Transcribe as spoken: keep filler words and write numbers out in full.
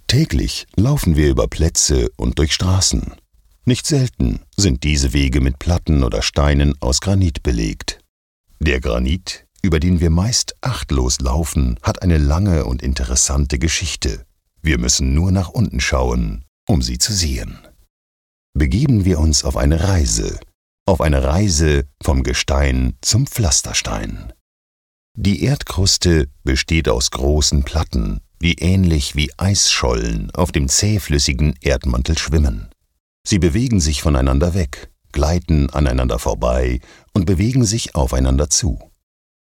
Täglich laufen wir über Plätze und durch Straßen. Nicht selten sind diese Wege mit Platten oder Steinen aus Granit belegt. Der Granit, über den wir meist achtlos laufen, hat eine lange und interessante Geschichte. Wir müssen nur nach unten schauen, um sie zu sehen. Begeben wir uns auf eine Reise, auf eine Reise vom Gestein zum Pflasterstein. Die Erdkruste besteht aus großen Platten, die ähnlich wie Eisschollen auf dem zähflüssigen Erdmantel schwimmen. Sie bewegen sich voneinander weg, gleiten aneinander vorbei und bewegen sich aufeinander zu.